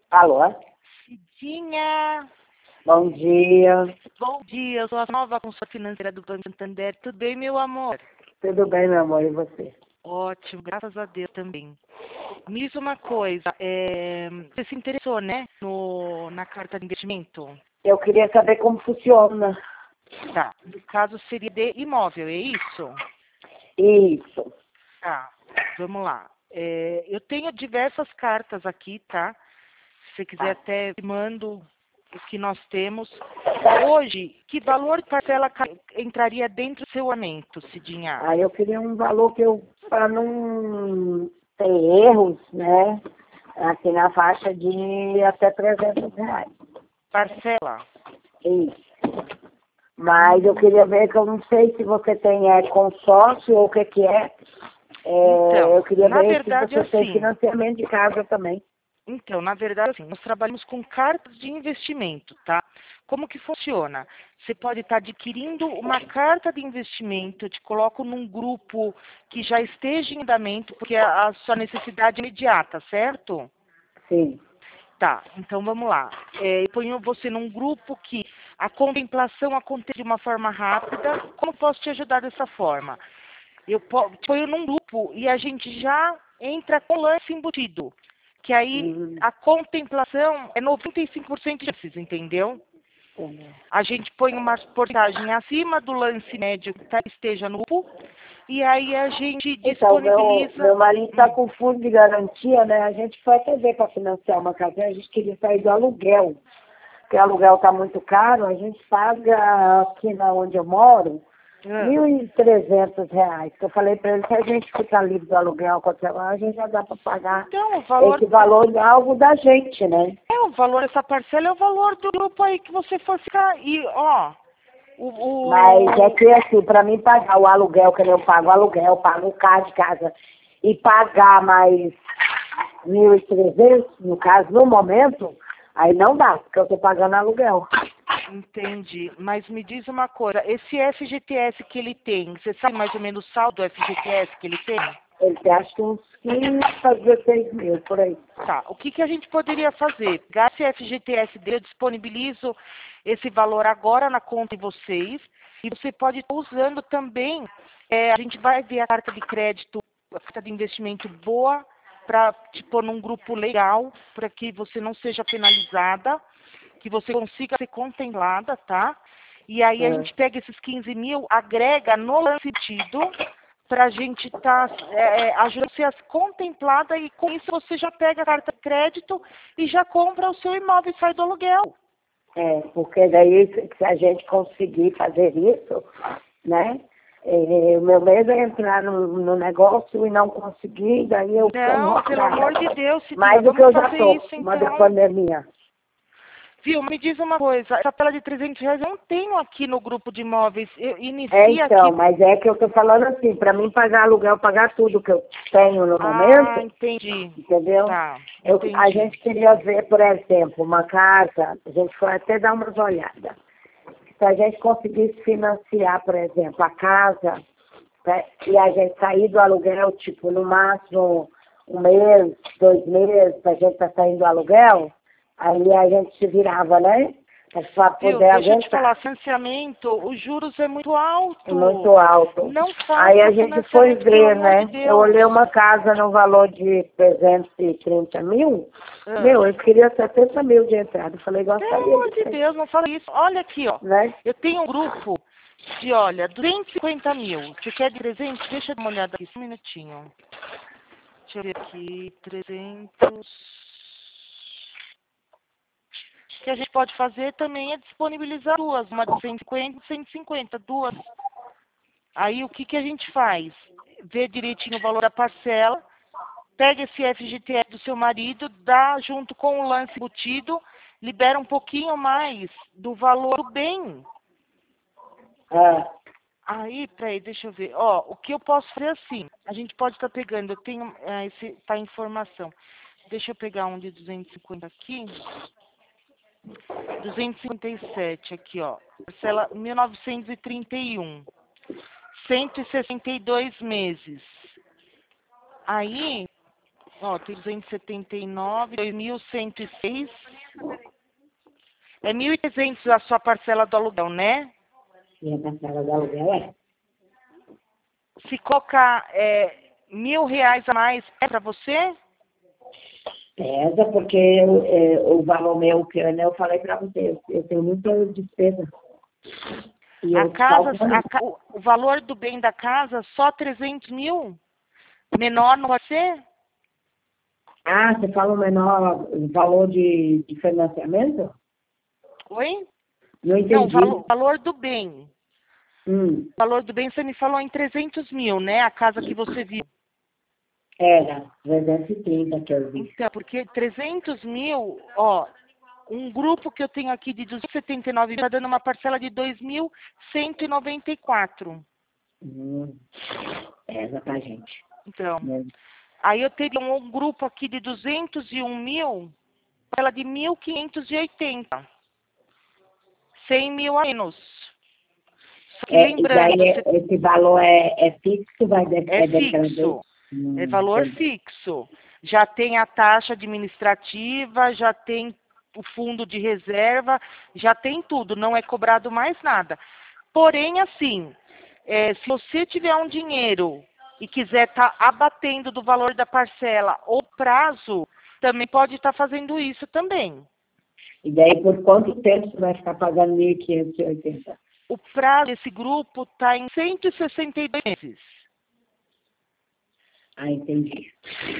Alô? Cidinha, Bom dia. bom dia, eu sou a nova consultora financeira do Banco Santander. Tudo bem, meu amor? Tudo bem, meu amor, e você? Ótimo, graças a Deus também. Me diz uma coisa, você se interessou, né, na carta de investimento? Eu queria saber como funciona. Tá, no caso seria de imóvel, é isso? Isso. Tá, vamos lá. Eu tenho diversas cartas aqui, tá? Se você quiser até te mando o que nós temos. Hoje, que valor de parcela entraria dentro do seu orçamento, Cidinha? Aí eu queria um valor para não ter erros, né? Aqui na faixa de até R$ 300. Parcela. Isso. Mas eu queria ver que eu não sei se você tem consórcio ou o que é. Então, Eu queria na ver se verdade, você tem assim. financiamento de casa também. Então, na verdade, assim, nós trabalhamos com cartas de investimento, tá? Como que funciona? Você pode estar adquirindo uma carta de investimento, eu te coloco num grupo que já esteja em andamento, porque a sua necessidade é imediata, certo? Sim. Tá, então vamos lá. Eu ponho você num grupo que a contemplação acontece de uma forma rápida. Como posso te ajudar dessa forma? Te ponho num grupo e a gente já entra com lance embutido. Que aí Uhum. a contemplação é 95% de chances, entendeu? Entendeu? A gente põe uma porcentagem acima do lance médio que esteja no grupo e aí a gente Então, disponibiliza. meu marido está com fundo de garantia, né? A gente foi até ver para financiar uma casa, a gente queria sair do aluguel, porque o aluguel está muito caro, a gente paga aqui na onde eu moro, Ah, R$ 1.300. Que eu falei para ele, se a gente ficar livre do aluguel, qualquer hora, a gente já dá para pagar então, o valor esse valor em algo da gente, né? o valor dessa parcela é o valor do grupo aí que você for ficar. E, ó, Mas é o, que assim, para mim pagar o aluguel, que eu pago o aluguel, pago o carro de casa, e pagar mais 1.300, no caso, no momento, aí não dá, porque eu estou pagando aluguel. entendi. Mas me diz uma coisa, esse FGTS que ele tem, você sabe mais ou menos o saldo do FGTS que ele tem? Ele tem acho que uns 15 a 16 mil, por aí. Tá, o que a gente poderia fazer? Pegar esse FGTS dele, eu disponibilizo esse valor agora na conta de vocês e você pode estar usando também, a gente vai ver a carta de crédito, a carta de investimento boa para te pôr num grupo legal, para que você não seja penalizada, que você consiga ser contemplada, tá? E aí a É. gente pega esses 15 mil, agrega no lance tido, para a gente estar ajudando você a ser contemplada e com isso você já pega a carta de crédito e já compra o seu imóvel e sai do aluguel. Porque daí, se a gente conseguir fazer isso, né? O meu medo é entrar no negócio e não conseguir, daí eu Não, pelo amor de Deus, Cidinha, mais do que vamos eu já fazer estou, isso uma da então. pandemia. Viu, me diz uma coisa, essa tela de R$ 300 eu não tenho aqui no grupo de imóveis. Inicia aqui. Então, mas é que eu estou falando assim, para mim pagar aluguel, pagar tudo que eu tenho no Ah, momento, entendi. entendeu? Tá, A entendi. gente queria ver, por exemplo, uma casa, a gente foi até dar umas olhadas. Se a gente conseguisse financiar, por exemplo, a casa, né, e a gente sair do aluguel, tipo, no máximo 1 mês, 2 meses, a gente tá saindo do aluguel, aí a gente se virava, né? Para Viu, poder deixa eu te falar, aguentar. financiamento, os juros é muito alto. Muito alto. Não Aí a faça gente foi financiamento, pelo ver, amor de né? Eu Deus. olhei uma casa no valor de 330 mil. Ah, Meu, eu queria 70 mil de entrada. Eu falei, pelo gostaria amor de de ter, Deus, não fala isso. Olha aqui, ó. né? Eu tenho um grupo de, olha, 250 mil. Você quer de 300? Deixa eu dar uma olhada aqui, só um minutinho. Deixa eu ver aqui, 300. O que a gente pode fazer também é disponibilizar duas, uma de 150 e 150, duas. Aí o que a gente faz? Vê direitinho o valor da parcela, pega esse FGTS do seu marido, dá junto com o lance embutido, libera um pouquinho mais do valor do bem. Ah, Aí, peraí, deixa eu ver. Ó, o que eu posso fazer assim? A gente pode estar pegando, eu tenho, esse tá a informação. Deixa eu pegar um de 250 aqui. 257 aqui, ó. Parcela 1931. 162 meses. Aí, Ó, 379, 2.106. É 1.300 a sua parcela do aluguel, né? E a parcela do aluguel é. Se colocar R$ 1.000 a mais, é para você? Pesa, porque o valor meu, que eu falei para você, eu tenho muita despesa. E A eu casa, calculo. o valor do bem da casa, só 300 mil? Menor não pode ser? Ah, você fala o menor valor de financiamento? Oi? Não Não, entendi. valor do bem. Hum, O valor do bem você me falou em 300 mil, né? A casa que você viu. era 330 que eu vi. Então, porque 300 mil, ó, um grupo que eu tenho aqui de 279 está dando uma parcela de 2.194. Pesa pra gente. Então, Né? aí eu teria um grupo aqui de 201 mil, parcela de 1.580. 100 mil a menos. Só que E daí lembrando, você esse valor é fixo, é é decadente? fixo. É valor Entendi. fixo. Já tem a taxa administrativa, já tem o fundo de reserva, já tem tudo, não é cobrado mais nada. Porém, assim, se você tiver um dinheiro e quiser estar abatendo do valor da parcela ou prazo, também pode estar fazendo isso também. E daí por quanto tempo você vai ficar pagando 1.580? O prazo desse grupo está em 162 meses. Ah, entendi.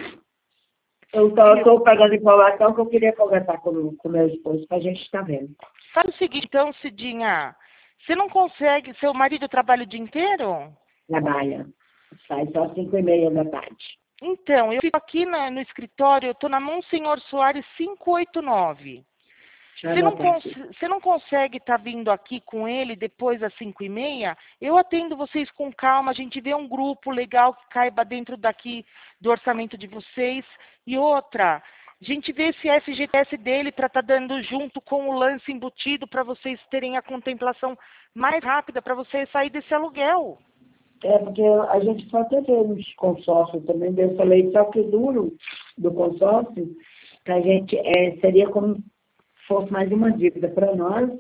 Eu estou pegando informação que eu queria conversar com o meu esposo, para a gente estar vendo. Faz o seguinte, então, Cidinha, você não consegue, seu marido trabalha o dia inteiro? Trabalha. Sai só 5:30 da tarde. Então, eu fico aqui no escritório, eu estou na Monsenhor Soares 589. Deixa eu anotar aqui. Você não consegue estar vindo aqui com ele depois das 5:30? Eu atendo vocês com calma, a gente vê um grupo legal que caiba dentro daqui do orçamento de vocês. E outra, a gente vê esse FGTS dele para estar dando junto com o lance embutido para vocês terem a contemplação mais rápida, para vocês sair desse aluguel. Porque a gente só teve uns consórcios também, daí eu falei, só que o duro do consórcio, que a gente seria como se fosse mais uma dívida para nós,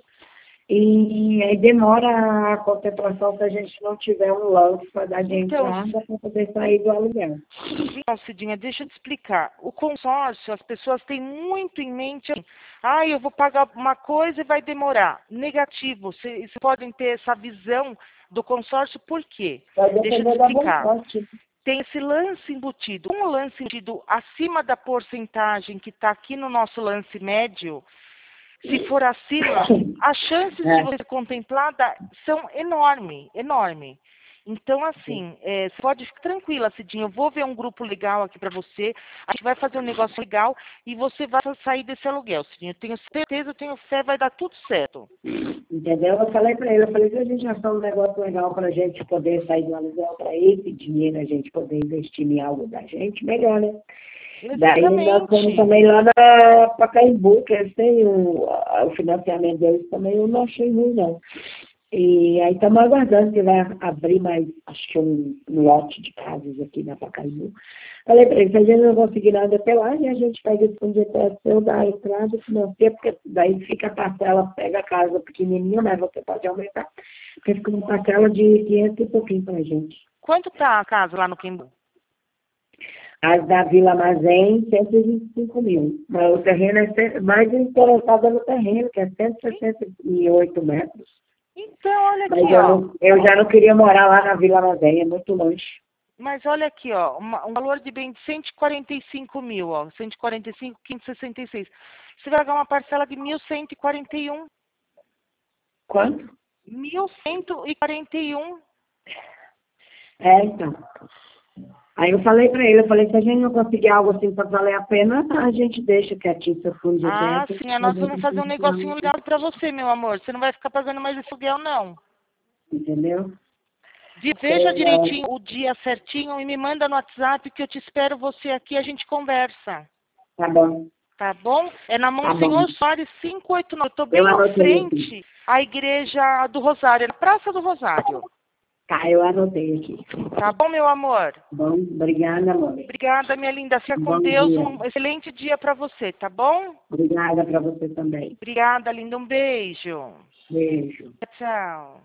e aí demora a contemplação se a gente não tiver um lance para dar de Então, entrada para poder sair do aluguel. Então, Cidinha, deixa eu te explicar. O consórcio, as pessoas têm muito em mente, assim, eu vou pagar uma coisa e vai demorar. Negativo, vocês podem ter essa visão do consórcio, por quê? Vai Deixa eu te depender da explicar. vontade. Tem esse lance embutido. Um lance embutido acima da porcentagem que está aqui no nosso lance médio, se for acima, as chances de você ser contemplada são enorme, enorme. Então, assim, você pode ficar tranquila, Cidinha. Eu vou ver um grupo legal aqui para você. A gente vai fazer um negócio legal e você vai sair desse aluguel, Cidinha. Eu tenho certeza, eu tenho fé, vai dar tudo certo. Entendeu? Eu falei para ele, se a gente achar um negócio legal para a gente poder sair do aluguel para esse dinheiro, a gente poder investir em algo da gente, melhor, né? Daí nós fomos Exatamente. também lá na Pacaembu, que eles têm o financiamento deles também, eu não achei ruim, não. E aí estamos aguardando que vai abrir mais, acho que um lote de casas aqui na Pacaembu. Falei para ele, se a gente não conseguir nada até lá, e a gente pega esse fundo de PSU, dá a entrada financeira, porque daí fica a parcela, pega a casa pequenininha, mas você pode aumentar, porque fica uma parcela de 500 e pouquinho para a gente. Quanto tá a casa lá no Quimbu? As da Vila Mazém, 125 mil. Mas o terreno mais interessado no terreno, que é 168 metros. Então, olha Mas aqui, ó. eu já não queria morar lá na Vila Mazém, é muito longe. Mas olha aqui, ó, um valor de bem de 145 mil, ó, 145, 566. Você vai pagar uma parcela de 1.141. Quanto? 1.141. Então. Aí eu falei para ele, se a gente não conseguir algo assim para valer a pena, a gente deixa quietinho seu fundo de Ah, teto. sim, nós vamos fazer um negocinho legal pra você, meu amor. Você não vai ficar pagando mais esse aluguel, não. Entendeu? Veja direitinho o dia certinho e me manda no WhatsApp que eu te espero você aqui e a gente conversa. Tá bom. Tá bom? É na Monsenhor Soares 589. Eu tô bem Eu em anotei aqui. frente à igreja do Rosário, na Praça do Rosário. Tá, eu anotei aqui. Tá bom, meu amor? Bom, obrigada, amor. Obrigada, minha linda. Fica com Bom Deus. dia. Um excelente dia para você, tá bom? Obrigada para você também. Obrigada, linda. Um beijo. Beijo. Tchau.